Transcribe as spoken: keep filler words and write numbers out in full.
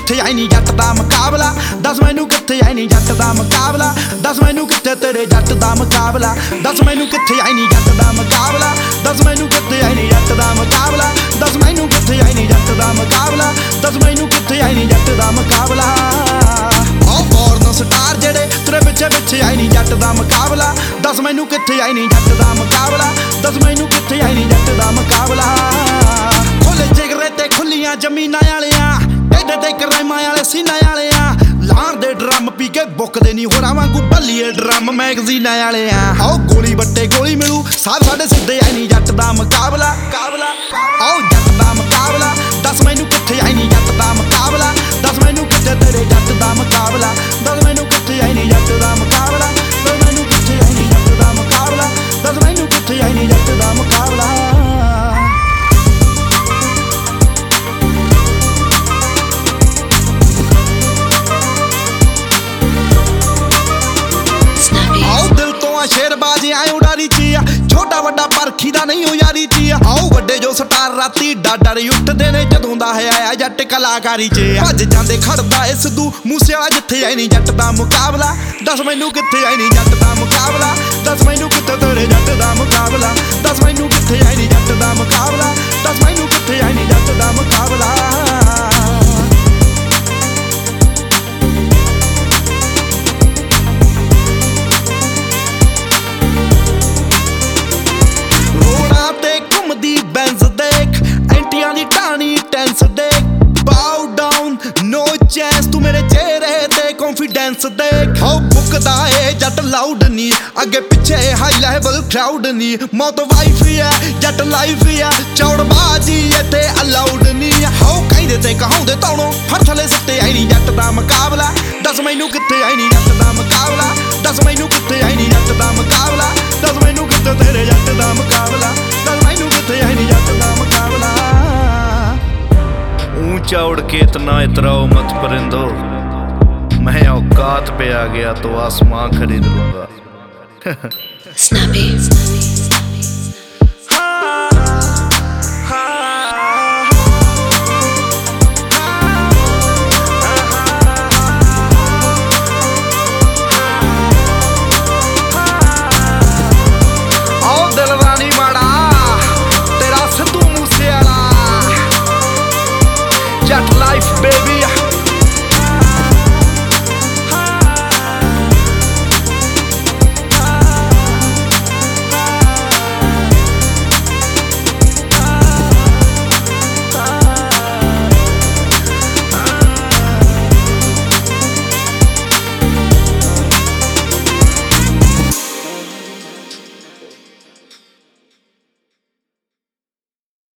कित्थे आई नी जट दा मुकाबला दस मैनू कित्थे आई नी जट दा मुकाबला दस मैनू कित्थे तेरे जट दा मुकाबला दस मैनू कित्थे आई नी जट दा मुकाबला दस मैनू कित्थे आई नी जट दा मुकाबला दस मैनू कित्थे आई नी जट दा मुकाबला दस मैनू कित्थे आई नी जट दा मुकाबला ओ फॉरन स्टार जेड़े तेरे पिछे पिछे आई नी जट दा मुकाबला दस मैनू कित्थे आई नी जट दा मुकाबला दस मैनू कित्थे आई नी जट दा मुकाबला खुले जिगरे ते खुलियां जमीनां वालियां टेढ़े ते कराइमां वाले सीनां वालियां लाण दे ड्रम पी के बुकदे नी होरां वांगू भल्लीए ड्रम मैगजीनां वालियां आओ गोली बट्टे गोली मिलू साथ साडे सिद्धे आई नी जट दा मुकाबला मुकाबला आओ जट दा मुकाबला दस मैनू कित्थे आई नी जट दा मुकाबला दस मैनू कित्थे तेरे जट दा मुकाबला दस मैनू कित्थे आई नी जट दा मुकाबला दस मैनू कित्थे आई नी जट दा मुकाबला दस मैनू कित्थे आई नी जट दा मुकाबला शेरबाजी आए उड़ारी चिया छोटा वड्डा परखी दा नहीं हो यारी चिया आओ वड्डे जो स्टार राती डाडर उठदे ने जदों दा है आया जट कलाकारी च भज जांदे खड़दा ए सिद्धू मूसे वाला जिथे आई नी जट दा मुकाबला दस मैनू कित्थे आई नी जट दा मुकाबला दस मैनू कित्थे तेरे जट दा मुकाबला दस मैनू कित्थे आई नी जट दा मुकाबला दस मैनू कित्थे आई नी जट दा मुकाबला बैंस देख एंटियां दी टाणी टेंस देख बाउ डाउन नो चांस तू मेरे चेहरे ते कॉन्फिडेंस देख हाउ बुकदा ए जट लाउड नी अगे पीछे हाई लेवल क्राउड नी मौत वाइफ है जट लाइफ है चौड़बाजी इथे अलाउड नी हाउ कहंदे ते कहाउंदे तौणों हर थले सट्टे आई नी जट दा मुकाबला दस मैनू कित्थे आई नी जट दा मुकाबला दस मैनू कित्थे आई नी जट दा मुकाबला दस मैनू कित्थे तेरे जट दा मुकाबला दस मैनू कित्थे आई नी जट दा मुकाबला ऊंचा उड़ के इतना इतराओ मत परिंदो मैं औकात पे आ गया तो आसमां खरीद लूंगा Snappy.